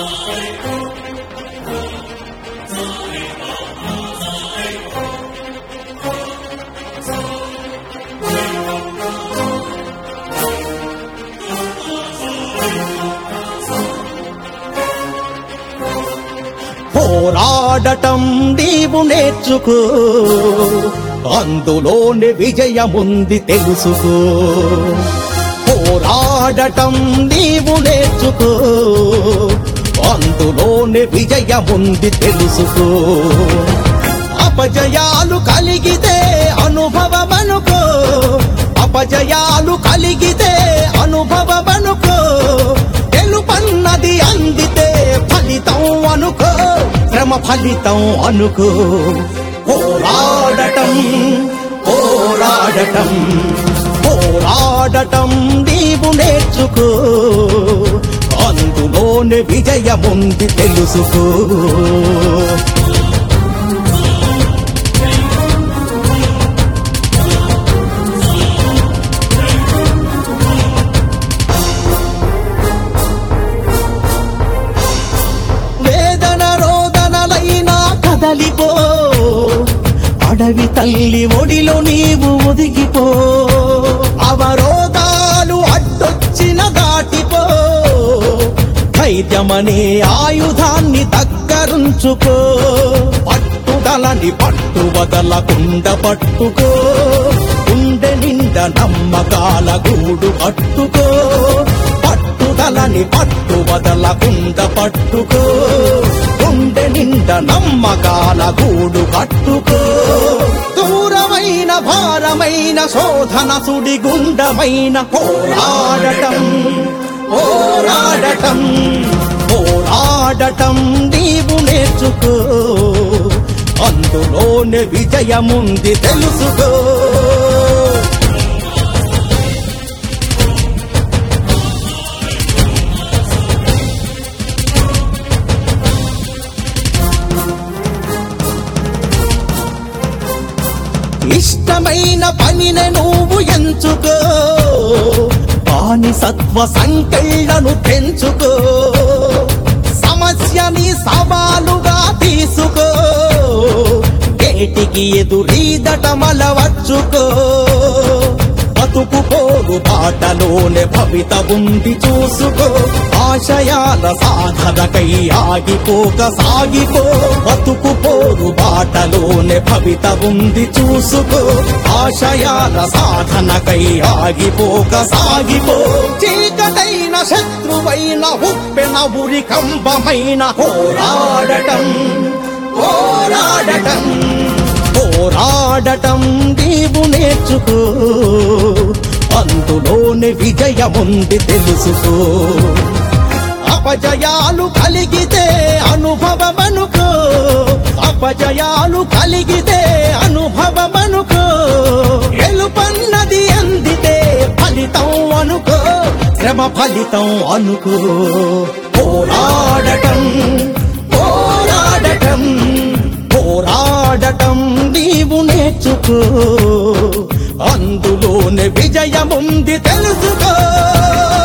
పోరాడటం నీవు నేర్చుకో, అందులోనే విజయముంది తెలుసుకో. పోరాడటం నీవు నేర్చుకో, అందులోనే విజయముంది తెలుసుకో. అపజయాలు కలిగితే అనుభవమనుకో, అపజయాలు కలిగితే అనుభవమనుకో. గెలుపన్నది అందితే ఫలితం అనుకో, శ్రమ ఫలితం అనుకో. పోరాడటం పోరాడటం పోరాడటం నీవు నేర్చుకో, అందులోనే విజయముంది తెలుసుకో. కదలిపో, అడవి తల్లి ఒడిలో నీవు ఒదిగిపో. అవరోధాలు అడ్డొచ్చిన దాటిపో, ధైర్యమనే ఆయుధాన్ని దగ్గరుంచుకో. పట్టుదలని పట్టు వదలకుండా పట్టుకో, గుండె నిండా నమ్మకాల గూడు పట్టుకో. పట్టుదలని పట్టు వదలకుండా పట్టుకో, గుండె నిండా నమ్మకాల గూడు కట్టుకో. దూరమైన భారమైన శోధన సుడిగుండమైన పోరాడటం పోరాడటం పోరాడటం నీవు నేర్చుకో, అందులోనే విజయముంది తెలుసుకో. ఇష్టమైన పనిని నువ్వు ఎంచుకో, బానిసత్వ సంకెళ్లను తెంచుకో. సమస్యని సవాలుగా తీసుకో, గేటికి ఎదురీదటమలవచ్చుకో. బతుకు పోరు బాటలోనే భవిత ఉంది చూసుకో. ఆశయాల సాధనకై ఆగిపోక సాగిపో, బతుకు పోరు బాటలోనే భవిత ఉంది చూసుకో. ఆశయాల సాధనకై ఆగిపోక సాగిపో. చీకటైన శత్రువైన ఉప్పెన ఉరి కంబమైన పోరాడటం పోరాడటం పోరాడటం నీవు నేర్చుకో, అందులోనే విజయముంది తెలుసుకో. అపజయాలు కలిగితే అనుభవమనుకో, అపజయాలు కలిగితే అనుభవమనుకో. గెలుపన్నది అందితే ఫలితం అనుకో, శ్రమ ఫలితం అనుకో. పోరాడటం పోరాడటం పోరాడటం నీవు నేర్చుకో, అందులోనే విజయముంది తెలుసుకో.